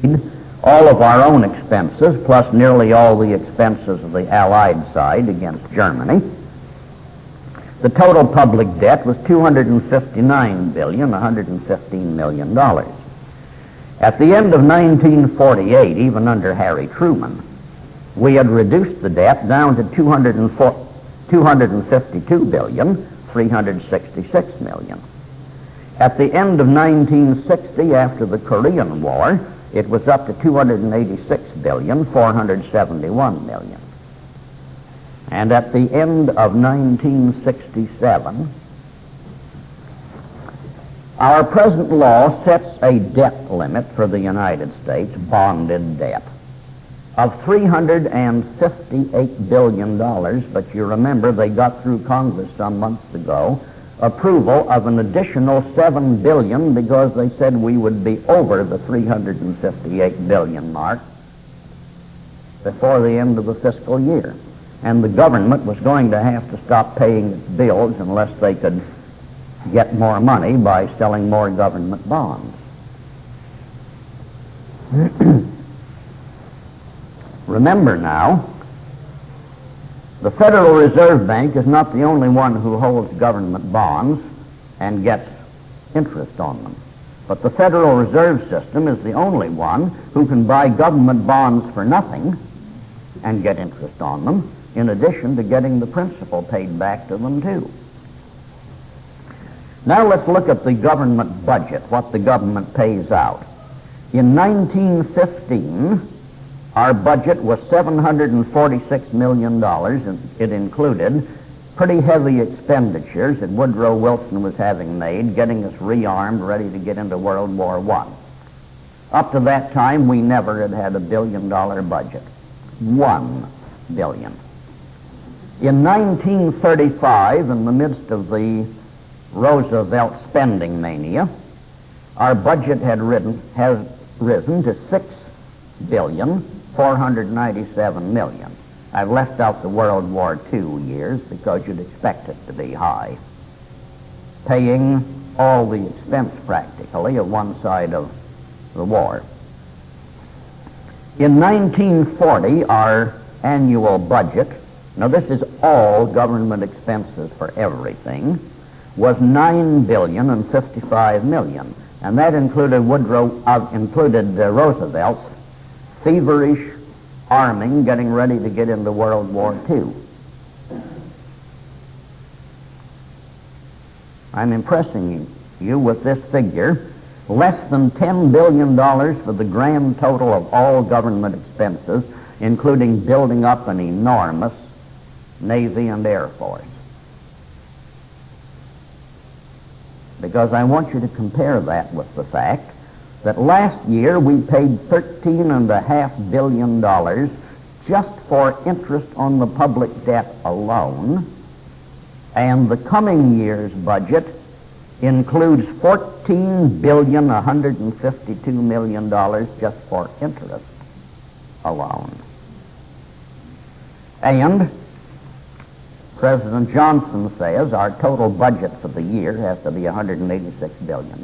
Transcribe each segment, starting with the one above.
all of our own expenses, plus nearly all the expenses of the Allied side against Germany, the total public debt was $259 million. At the end of 1948, even under Harry Truman, we had reduced the debt down to $252,366 million. At the end of 1960, after the Korean War, it was up to $286,471 million. And at the end of 1967, our present law sets a debt limit for the United States, bonded debt, of $358 billion, but you remember they got through Congress some months ago approval of an additional $7 billion because they said we would be over the $358 billion mark before the end of the fiscal year. And the government was going to have to stop paying its bills unless they could get more money by selling more government bonds. Remember now, the Federal Reserve Bank is not the only one who holds government bonds and gets interest on them. But the Federal Reserve System is the only one who can buy government bonds for nothing and get interest on them, in addition to getting the principal paid back to them too. Now let's look at the government budget, what the government pays out. In 1915, our budget was $746 million, and it included pretty heavy expenditures that Woodrow Wilson was having made, getting us rearmed, ready to get into World War I. Up to that time, we never had a billion-dollar budget. $1 billion. In 1935, in the midst of the Roosevelt spending mania, our budget has risen to $6,497 million. I've left out the World War II years because you'd expect it to be high, paying all the expense practically of one side of the war. In 1940, our annual budget, now this is all government expenses for everything, was $9,055 million, and that included Roosevelt's feverish arming, getting ready to get into World War II. I'm impressing you with this figure. Less than $10 billion for the grand total of all government expenses, including building up an enormous Navy and Air Force. Because I want you to compare that with the fact that last year we paid $13.5 billion just for interest on the public debt alone, and the coming year's budget includes $14,152 million just for interest alone. And President Johnson says our total budget for the year has to be $186 billion.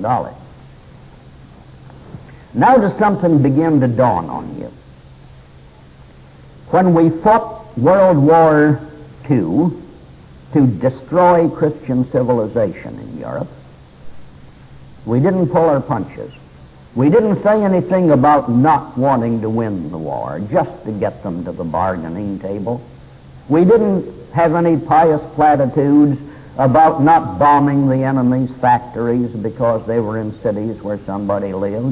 Now does something begin to dawn on you? When we fought World War II to destroy Christian civilization in Europe, we didn't pull our punches. We didn't say anything about not wanting to win the war, just to get them to the bargaining table. We didn't have any pious platitudes about not bombing the enemy's factories because they were in cities where somebody lived.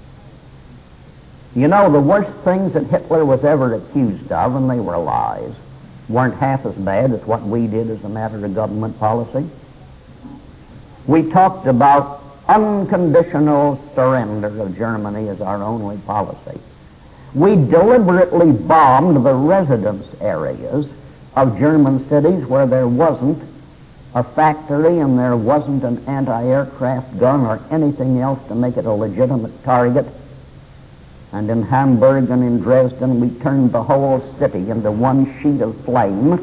You know, the worst things that Hitler was ever accused of, and they were lies, weren't half as bad as what we did as a matter of government policy. We talked about unconditional surrender of Germany as our only policy. We deliberately bombed the residence areas of German cities where there wasn't a factory and there wasn't an anti-aircraft gun or anything else to make it a legitimate target. And in Hamburg and in Dresden, we turned the whole city into one sheet of flame,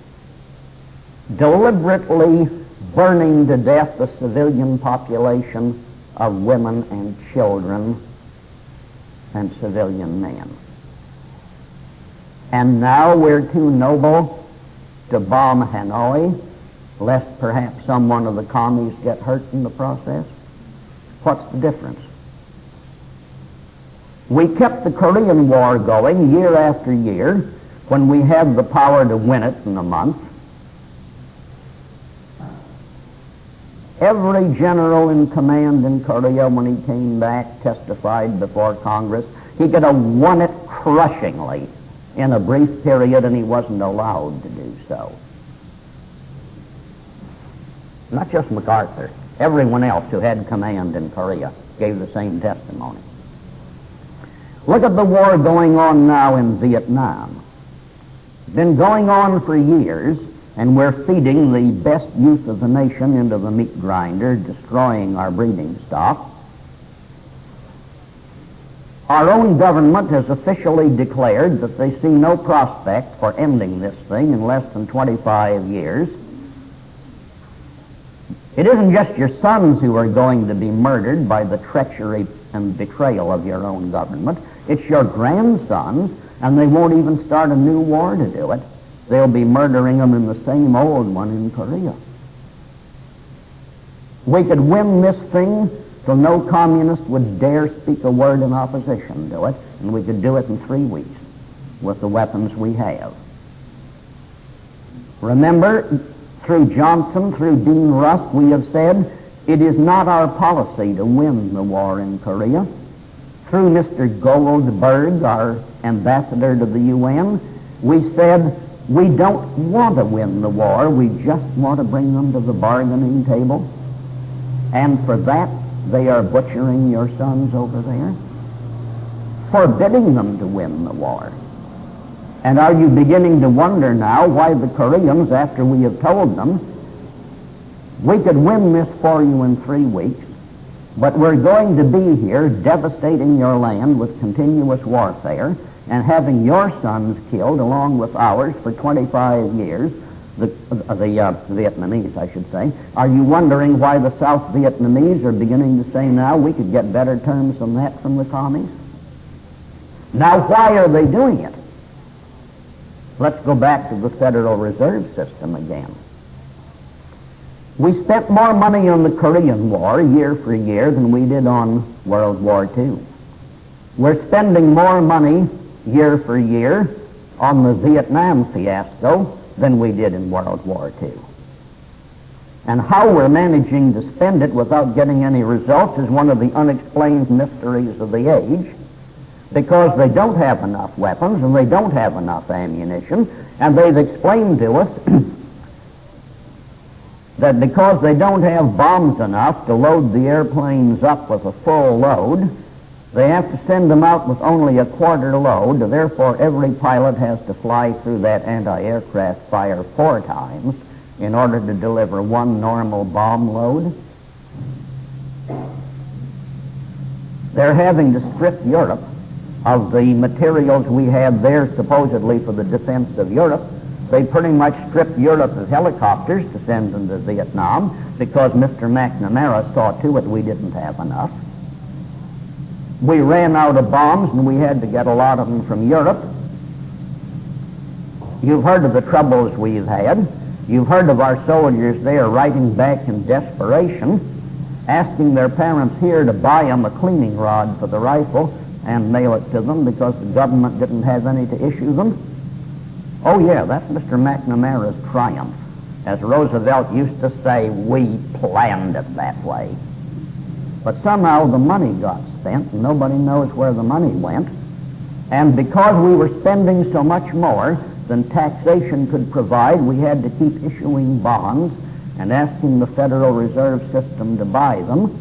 deliberately burning to death the civilian population of women and children and civilian men. And now we're too noble to bomb Hanoi, lest perhaps some one of the commies get hurt in the process. What's the difference? We kept the Korean War going year after year when we had the power to win it in a month. Every general in command in Korea, when he came back, testified before Congress. He could have won it crushingly in a brief period, and he wasn't allowed to do so. Not just MacArthur. Everyone else who had command in Korea gave the same testimony. Look at the war going on now in Vietnam. It's been going on for years, and we're feeding the best youth of the nation into the meat grinder, destroying our breeding stock. Our own government has officially declared that they see no prospect for ending this thing in less than 25 years. It isn't just your sons who are going to be murdered by the treachery and betrayal of your own government. It's your grandsons, and they won't even start a new war to do it. They'll be murdering them in the same old one in Korea. We could win this thing so no communist would dare speak a word in opposition to it, and we could do it in 3 weeks with the weapons we have. Remember, through Johnson, through Dean Rusk, we have said it is not our policy to win the war in Korea. Through Mr. Goldberg, our ambassador to the UN, we said we don't want to win the war, we just want to bring them to the bargaining table. And for that, they are butchering your sons over there, forbidding them to win the war. And are you beginning to wonder now why the Koreans, after we have told them, we could win this for you in 3 weeks, but we're going to be here devastating your land with continuous warfare and having your sons killed along with ours for 25 years, the Vietnamese, I should say. Are you wondering why the South Vietnamese are beginning to say now we could get better terms than that from the commies? Now, why are they doing it? Let's go back to the Federal Reserve System again. We spent more money on the Korean War year for year than we did on World War II. We're spending more money year for year on the Vietnam fiasco than we did in World War II. And how we're managing to spend it without getting any results is one of the unexplained mysteries of the age, because they don't have enough weapons and they don't have enough ammunition, and they've explained to us that because they don't have bombs enough to load the airplanes up with a full load, they have to send them out with only a quarter load. Therefore, every pilot has to fly through that anti-aircraft fire 4 times in order to deliver one normal bomb load. They're having to strip Europe of the materials we had there supposedly for the defense of Europe. They pretty much stripped Europe of helicopters to send them to Vietnam because Mr. McNamara saw to it we didn't have enough. We ran out of bombs and we had to get a lot of them from Europe. You've heard of the troubles we've had. You've heard of our soldiers there writing back in desperation, asking their parents here to buy them a cleaning rod for the rifle and mail it to them because the government didn't have any to issue them. Oh yeah, that's Mr. McNamara's triumph. As Roosevelt used to say, we planned it that way. But somehow the money got spent, and nobody knows where the money went. And because we were spending so much more than taxation could provide, we had to keep issuing bonds and asking the Federal Reserve System to buy them,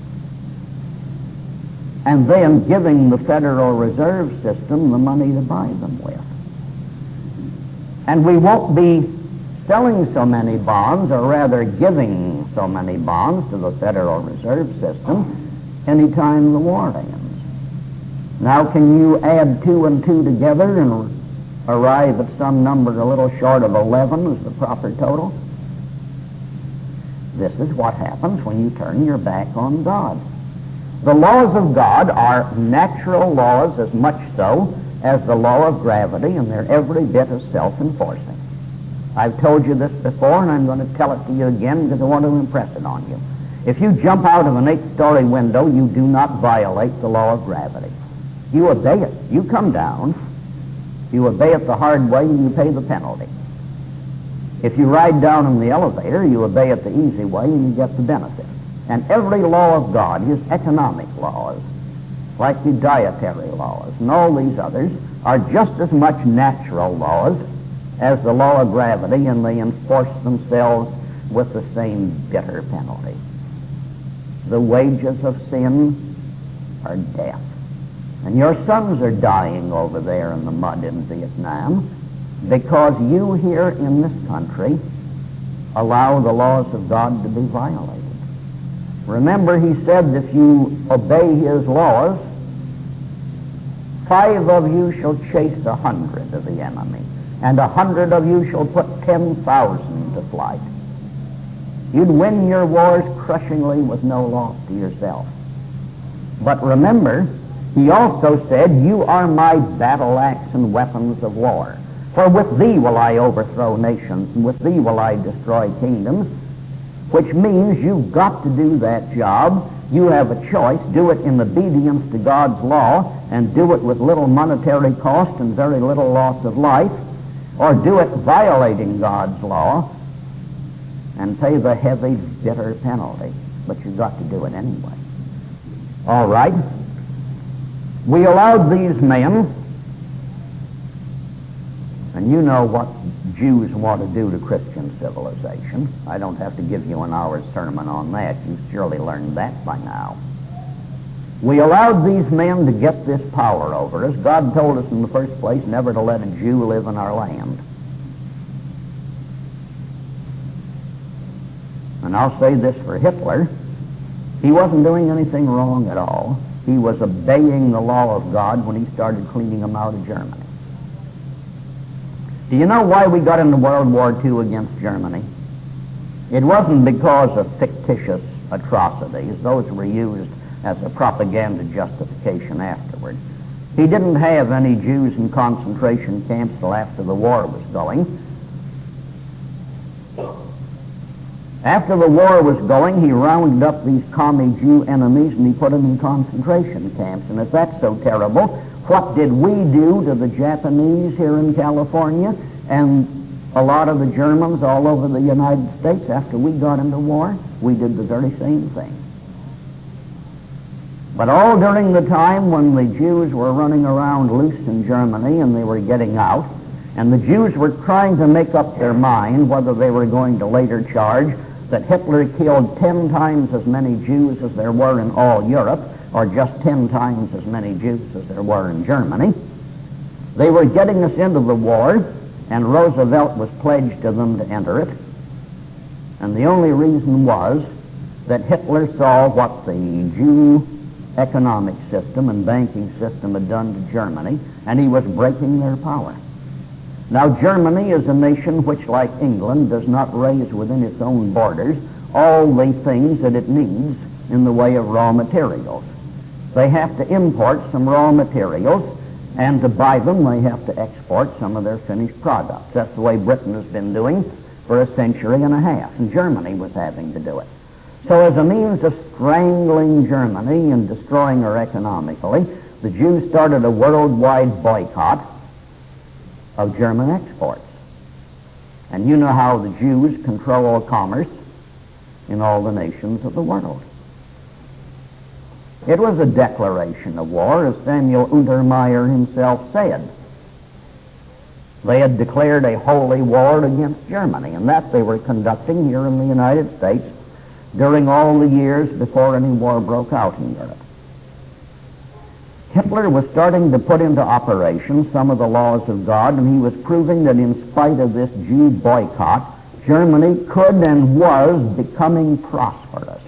and then giving the Federal Reserve System the money to buy them with. And we won't be selling so many bonds, or rather giving so many bonds to the Federal Reserve System anytime the war ends. Now, can you add 2 and 2 together and arrive at some number a little short of 11 as the proper total? This is what happens when you turn your back on God. The laws of God are natural laws as much so as the law of gravity, and they're every bit as self-enforcing. I've told you this before, and I'm going to tell it to you again because I want to impress it on you. If you jump out of an 8-story window, you do not violate the law of gravity. You obey it. You come down, you obey it the hard way, and you pay the penalty. If you ride down in the elevator, you obey it the easy way, and you get the benefit. And every law of God, his economic laws, like the dietary laws, and all these others, are just as much natural laws as the law of gravity, and they enforce themselves with the same bitter penalty. The wages of sin are death. And your sons are dying over there in the mud in Vietnam because you here in this country allow the laws of God to be violated. Remember, he said, if you obey his laws, 5 of you shall chase 100 of the enemy, and 100 of you shall put 10,000 to flight. You'd win your wars crushingly with no loss to yourself. But remember, he also said, you are my battle axe and weapons of war. For with thee will I overthrow nations, and with thee will I destroy kingdoms, which means you've got to do that job. You have a choice. Do it in obedience to God's law, and do it with little monetary cost and very little loss of life, or do it violating God's law and pay the heavy, bitter penalty. But you've got to do it anyway. All right. We allowed these men, and you know what Jews want to do to Christian civilization. I don't have to give you an hour's sermon on that. You've surely learned that by now. We allowed these men to get this power over us. God told us in the first place never to let a Jew live in our land. And I'll say this for Hitler. He wasn't doing anything wrong at all. He was obeying the law of God when he started cleaning them out of Germany. Do you know why we got into World War II against Germany? It wasn't because of fictitious atrocities. Those were used as a propaganda justification afterward. He didn't have any Jews in concentration camps till after the war was going. After the war was going, he rounded up these commie Jew enemies and he put them in concentration camps. And if that's so terrible, what did we do to the Japanese here in California and a lot of the Germans all over the United States after we got into war? We did the very same thing. But all during the time when the Jews were running around loose in Germany and they were getting out, and the Jews were trying to make up their mind whether they were going to later charge that Hitler killed 10 times as many Jews as there were in all Europe, or just 10 times as many Jews as there were in Germany. They were getting us into the war, and Roosevelt was pledged to them to enter it. And the only reason was that Hitler saw what the Jew economic system and banking system had done to Germany, and he was breaking their power. Now, Germany is a nation which, like England, does not raise within its own borders all the things that it needs in the way of raw materials. They have to import some raw materials, and to buy them, they have to export some of their finished products. That's the way Britain has been doing for a century and a half, and Germany was having to do it. So as a means of strangling Germany and destroying her economically, the Jews started a worldwide boycott of German exports. And you know how the Jews control commerce in all the nations of the world. It was a declaration of war, as Samuel Untermeyer himself said. They had declared a holy war against Germany, and that they were conducting here in the United States during all the years before any war broke out in Europe. Hitler was starting to put into operation some of the laws of God, and he was proving that in spite of this Jew boycott, Germany could and was becoming prosperous.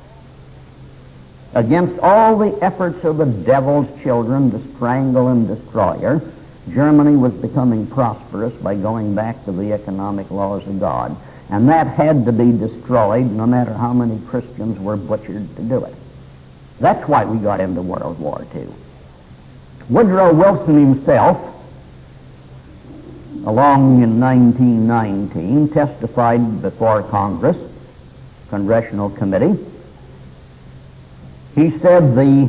Against all the efforts of the devil's children to strangle and destroy her, Germany was becoming prosperous by going back to the economic laws of God. And that had to be destroyed no matter how many Christians were butchered to do it. That's why we got into World War II. Woodrow Wilson himself, along in 1919, testified before Congress, Congressional Committee. He said the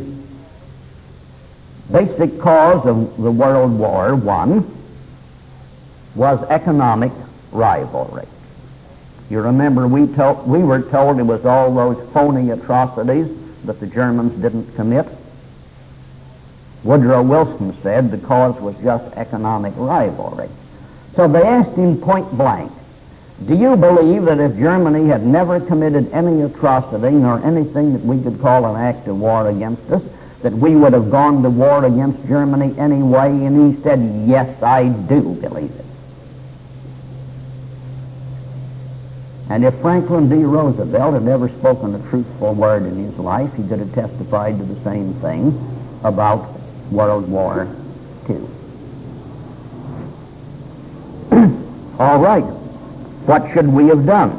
basic cause of the World War I was economic rivalry. You remember we were told it was all those phony atrocities that the Germans didn't commit. Woodrow Wilson said the cause was just economic rivalry. So they asked him point blank, do you believe that if Germany had never committed any atrocity nor anything that we could call an act of war against us, that we would have gone to war against Germany anyway? And he said, yes, I do believe it. And if Franklin D. Roosevelt had never spoken a truthful word in his life, he could have testified to the same thing about World War II. All right. What should we have done?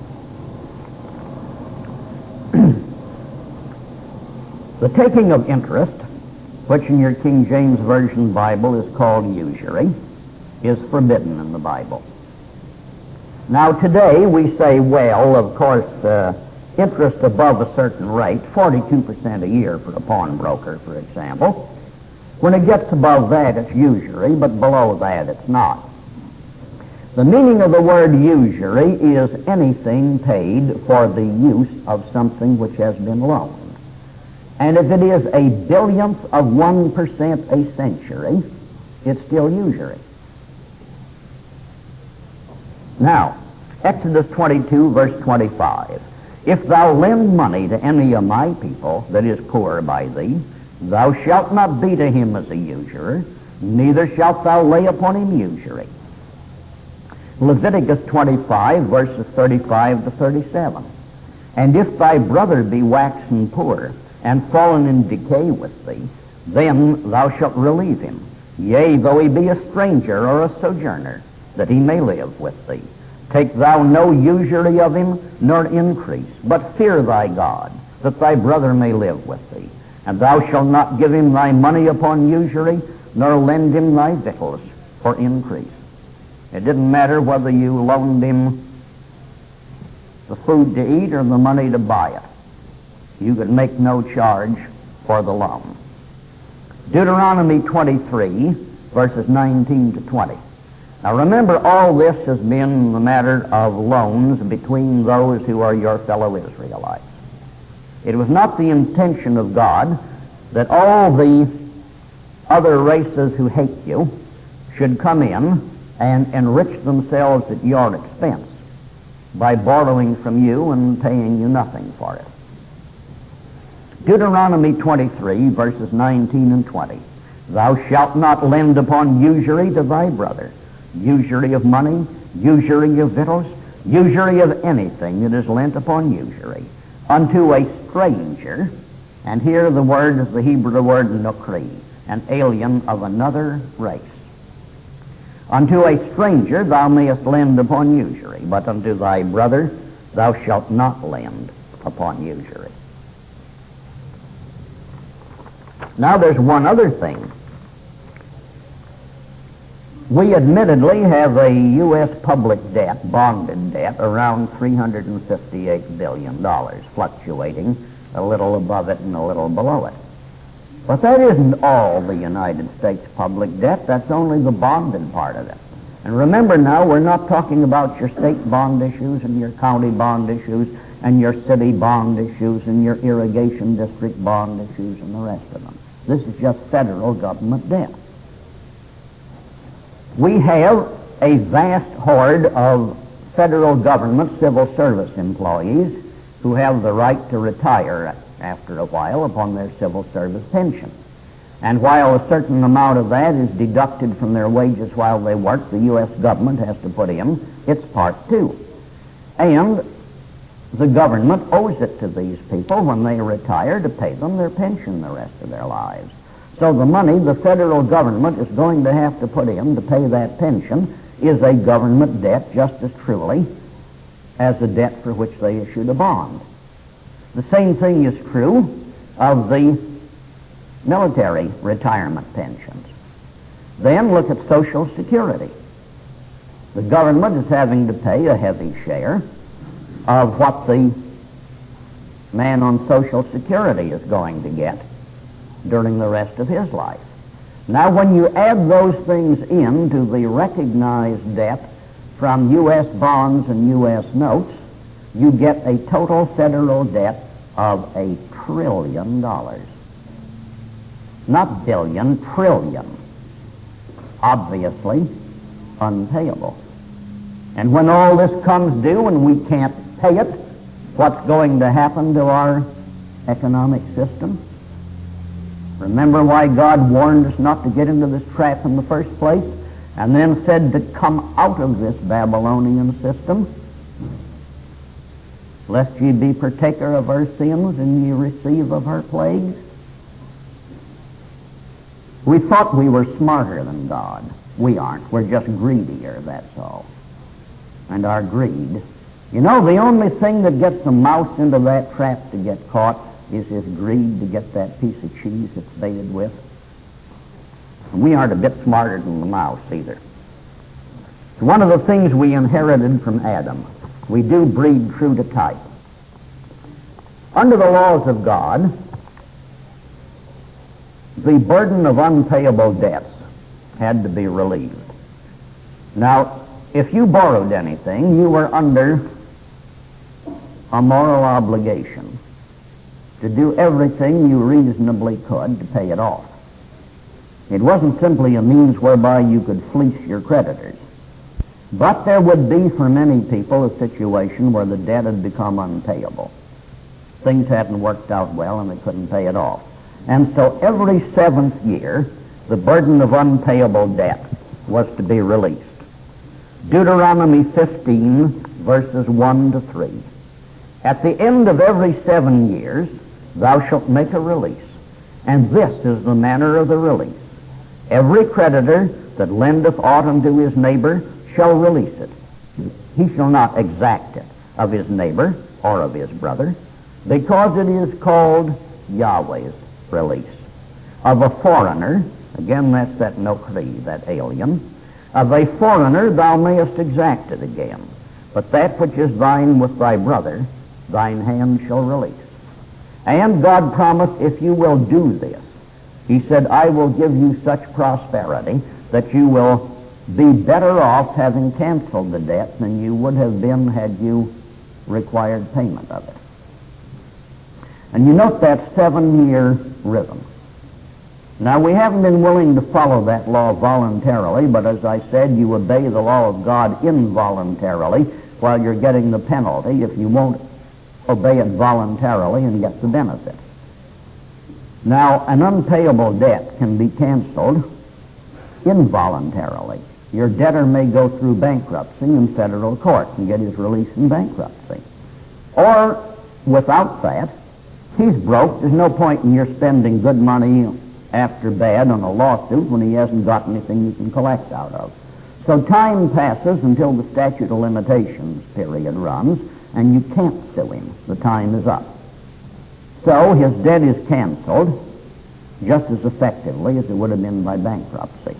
The taking of interest, which in your King James Version Bible is called usury, is forbidden in the Bible. Now today we say, well, of course, interest above a certain rate, 42% a year for a pawnbroker, for example. When it gets above that, it's usury, but below that, it's not. The meaning of the word usury is anything paid for the use of something which has been loaned. And if it is a billionth of 1% a century, it's still usury. Now, Exodus 22, verse 25. If thou lend money to any of my people that is poor by thee, thou shalt not be to him as a usurer, neither shalt thou lay upon him usury. Leviticus 25, verses 35 to 37. And if thy brother be waxen poor, and fallen in decay with thee, then thou shalt relieve him, yea, though he be a stranger or a sojourner, that he may live with thee. Take thou no usury of him, nor increase, but fear thy God, that thy brother may live with thee. And thou shalt not give him thy money upon usury, nor lend him thy victuals for increase. It didn't matter whether you loaned him the food to eat or the money to buy it. You could make no charge for the loan. Deuteronomy 23, verses 19 to 20. Now remember, all this has been the matter of loans between those who are your fellow Israelites. It was not the intention of God that all the other races who hate you should come in and enrich themselves at your expense by borrowing from you and paying you nothing for it. Deuteronomy 23, verses 19 and 20. Thou shalt not lend upon usury to thy brother, usury of money, usury of victuals, usury of anything that is lent upon usury, unto a stranger, and here the word is the Hebrew word nukri, an alien of another race. Unto a stranger thou mayest lend upon usury, but unto thy brother thou shalt not lend upon usury. Now there's one other thing. We admittedly have a U.S. public debt, bonded debt, around $358 billion, fluctuating a little above it and a little below it. But that isn't all the United States public debt. That's only the bonded part of it. And remember now, we're not talking about your state bond issues and your county bond issues and your city bond issues and your irrigation district bond issues and the rest of them. This is just federal government debt. We have a vast horde of federal government civil service employees who have the right to retire after a while upon their civil service pension. And while a certain amount of that is deducted from their wages while they work, the U.S. government has to put in its part too. And the government owes it to these people when they retire to pay them their pension the rest of their lives. So the money the federal government is going to have to put in to pay that pension is a government debt just as truly as a debt for which they issued a bond. The same thing is true of the military retirement pensions. Then look at Social Security. The government is having to pay a heavy share of what the man on Social Security is going to get during the rest of his life. Now, when you add those things into the recognized debt from U.S. bonds and U.S. notes, you get a total federal debt of $1 trillion. Not billion, trillion. Obviously unpayable. And when all this comes due and we can't pay it, what's going to happen to our economic system? Remember why God warned us not to get into this trap in the first place, and then said to come out of this Babylonian system, lest ye be partaker of her sins and ye receive of her plagues. We thought we were smarter than God. We aren't. We're just greedier, that's all. And our greed. You know, the only thing that gets the mouse into that trap to get caught is his greed to get that piece of cheese it's baited with. And we aren't a bit smarter than the mouse either. It's one of the things we inherited from Adam. We do breed true to type. Under the laws of God, the burden of unpayable debts had to be relieved. Now, if you borrowed anything, you were under a moral obligation to do everything you reasonably could to pay it off. It wasn't simply a means whereby you could fleece your creditors. But there would be, for many people, a situation where the debt had become unpayable. Things hadn't worked out well and they couldn't pay it off. And so every 7th year, the burden of unpayable debt was to be released. Deuteronomy 15, verses 1 to 3. At the end of every 7 years, thou shalt make a release, and this is the manner of the release. Every creditor that lendeth aught unto his neighbor shall release it. He shall not exact it of his neighbor or of his brother, because it is called Yahweh's release. Of a foreigner, again that's that nokri, that alien, of a foreigner thou mayest exact it again, but that which is thine with thy brother, thine hand shall release. And God promised, if you will do this, He said, I will give you such prosperity that you will be better off having canceled the debt than you would have been had you required payment of it. And you note that 7-year rhythm. Now, we haven't been willing to follow that law voluntarily, but as I said, you obey the law of God involuntarily while you're getting the penalty if you won't obey it voluntarily and get the benefit. Now, an unpayable debt can be canceled involuntarily. Your debtor may go through bankruptcy in federal court and get his release in bankruptcy. Or, without that, he's broke. There's no point in your spending good money after bad on a lawsuit when he hasn't got anything you can collect out of. So time passes until the statute of limitations period runs, and you can't sue him. The time is up. So his debt is canceled just as effectively as it would have been by bankruptcy.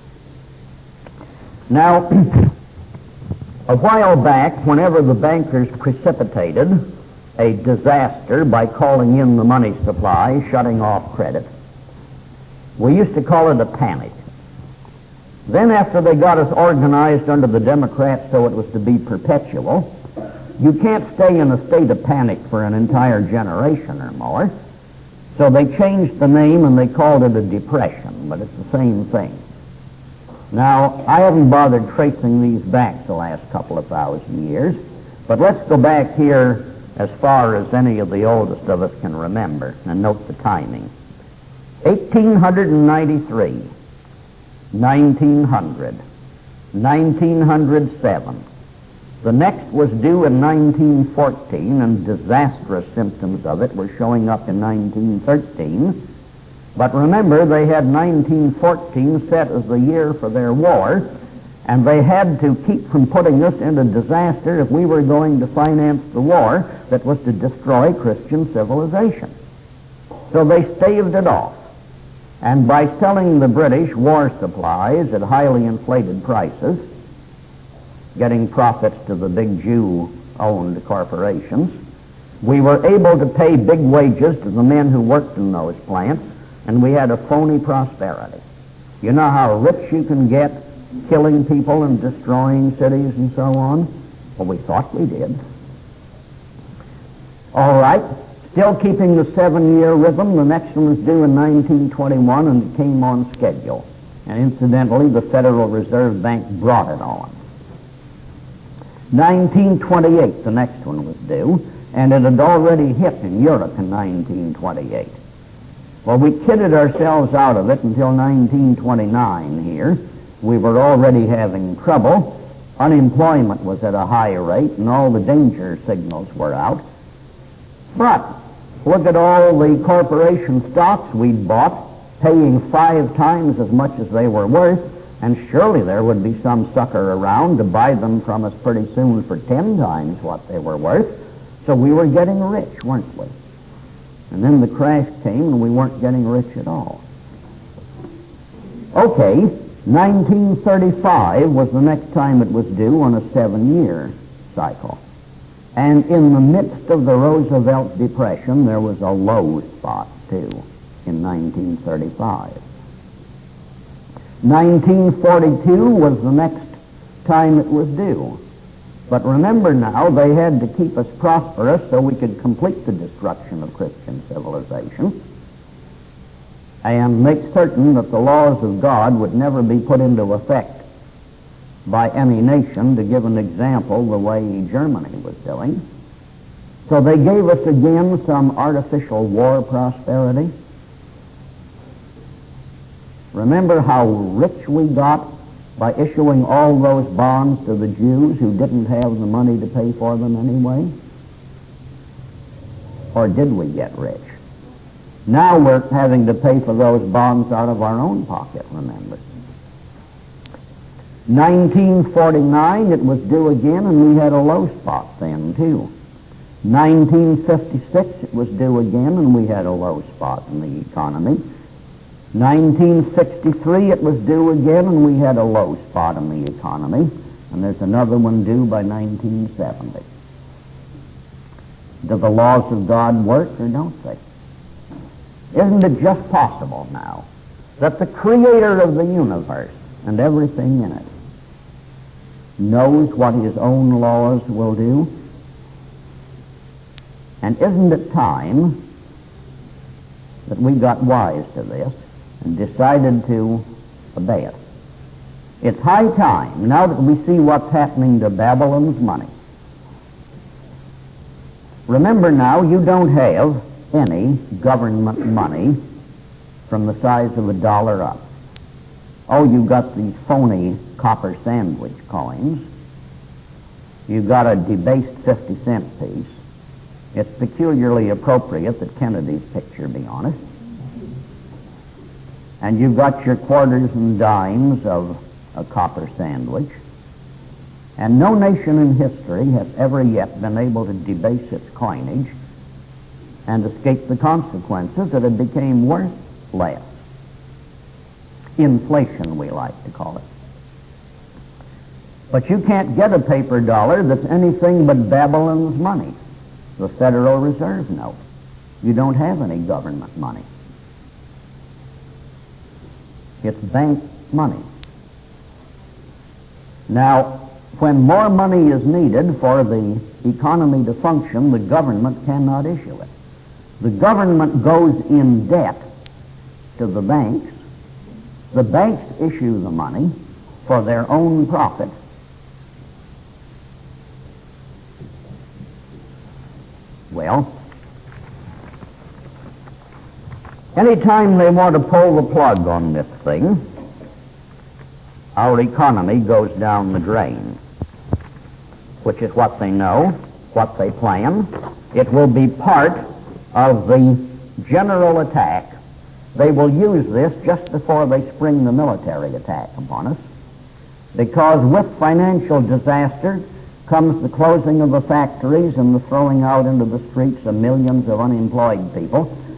Now, a while back, whenever the bankers precipitated a disaster by calling in the money supply, shutting off credit, we used to call it a panic. Then after they got us organized under the Democrats so it was to be perpetual, you can't stay in a state of panic for an entire generation or more, so they changed the name and they called it a depression, but it's the same thing. Now, I haven't bothered tracing these back the last couple of thousand years, but let's go back here as far as any of the oldest of us can remember, and note the timing. 1893, 1900, 1907. The next was due in 1914, and disastrous symptoms of it were showing up in 1913. But remember, they had 1914 set as the year for their war, and they had to keep from putting us into disaster if we were going to finance the war that was to destroy Christian civilization. So they staved it off. And by selling the British war supplies at highly inflated prices, getting profits to the big Jew-owned corporations, we were able to pay big wages to the men who worked in those plants, and we had a phony prosperity. You know how rich you can get killing people and destroying cities and so on? Well, we thought we did. All right, still keeping the 7-year rhythm, the next one was due in 1921, and it came on schedule. And incidentally, the Federal Reserve Bank brought it on. 1928, the next one was due, and it had already hit in Europe in 1928. Well, we kidded ourselves out of it until 1929 here. We were already having trouble. Unemployment was at a high rate, and all the danger signals were out. But look at all the corporation stocks we'd bought, paying 5 times as much as they were worth, and surely there would be some sucker around to buy them from us pretty soon for 10 times what they were worth. So we were getting rich, weren't we? And then the crash came and we weren't getting rich at all. Okay, 1935 was the next time it was due on a 7-year cycle. And in the midst of the Roosevelt Depression, there was a low spot, too, in 1935. 1942 was the next time it was due. But remember now, they had to keep us prosperous so we could complete the destruction of Christian civilization and make certain that the laws of God would never be put into effect by any nation, to give an example the way Germany was doing. So they gave us again some artificial war prosperity. Remember how rich we got by issuing all those bonds to the Jews who didn't have the money to pay for them anyway? Or did we get rich? Now we're having to pay for those bonds out of our own pocket, remember. 1949, it was due again, and we had a low spot then, too. 1956, it was due again, and we had a low spot in the economy. 1963, it was due again, and we had a low spot in the economy. And there's another one due by 1970. Do the laws of God work, or don't they? Isn't it just possible now that the Creator of the universe and everything in it knows what His own laws will do? And isn't it time that we got wise to this and decided to obey it? It's high time, now that we see what's happening to Babylon's money. Remember now, you don't have any government money from the size of $1 up. Oh, you've got these phony copper sandwich coins. You've got a debased 50-cent piece. It's peculiarly appropriate that Kennedy's picture be on it. And you've got your quarters and dimes of a copper sandwich. And no nation in history has ever yet been able to debase its coinage and escape the consequences that it became worth less. Inflation, we like to call it. But you can't get a paper dollar that's anything but Babylon's money, the Federal Reserve note. You don't have any government money. It's bank money. Now, when more money is needed for the economy to function, the government cannot issue it. The government goes in debt to the banks. The banks issue the money for their own profit. Well, anytime they want to pull the plug on this thing, our economy goes down the drain, which is what they know, what they plan. It will be part of the general attack. They will use this just before they spring the military attack upon us, because with financial disaster comes the closing of the factories and the throwing out into the streets of millions of unemployed people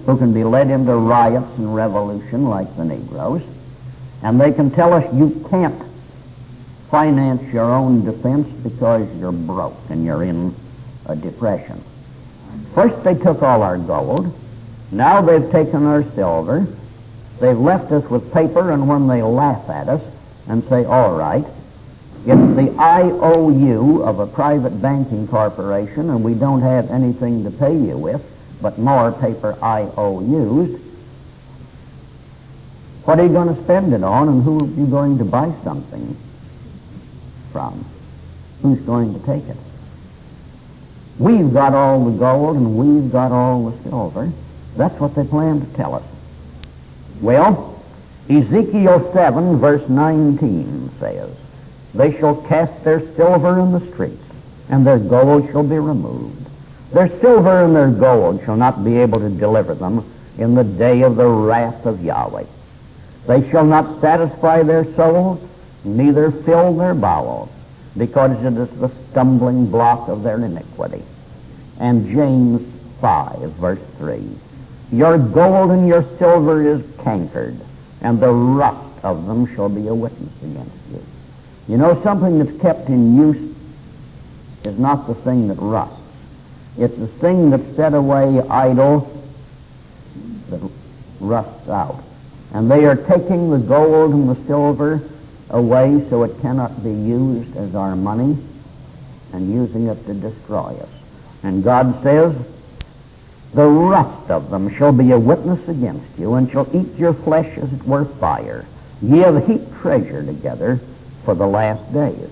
who can be led into riots and revolution like the Negroes, and they can tell us you can't finance your own defense because you're broke and you're in a depression. First they took all our gold, now they've taken our silver, they've left us with paper, and when they laugh at us and say, all right, it's the IOU of a private banking corporation and we don't have anything to pay you with but more paper IOUs, what are you going to spend it on, and who are you going to buy something from? Who's going to take it? We've got all the gold and we've got all the silver. That's what they plan to tell us. Well, Ezekiel 7 verse 19 says, they shall cast their silver in the streets, and their gold shall be removed. Their silver and their gold shall not be able to deliver them in the day of the wrath of Yahweh. They shall not satisfy their souls, neither fill their bowels, because it is the stumbling block of their iniquity. And James 5 verse 3, your gold and your silver is cankered, and the rust of them shall be a witness against you. You know, something that's kept in use is not the thing that rusts. It's the thing that's set away idle that rusts out. And they are taking the gold and the silver away so it cannot be used as our money and using it to destroy us. And God says, the rust of them shall be a witness against you, and shall eat your flesh as it were fire. Ye have heaped treasure together for the last days.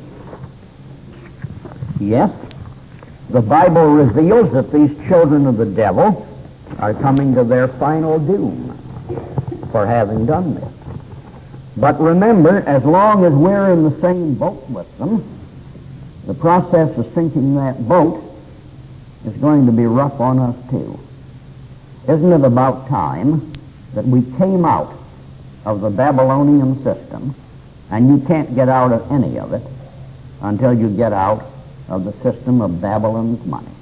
Yes, the Bible reveals that these children of the devil are coming to their final doom for having done this. But remember, as long as we're in the same boat with them, the process of sinking that boat is going to be rough on us too. Isn't it about time that we came out of the Babylonian system, and you can't get out of any of it until you get out of the system of Babylon's money?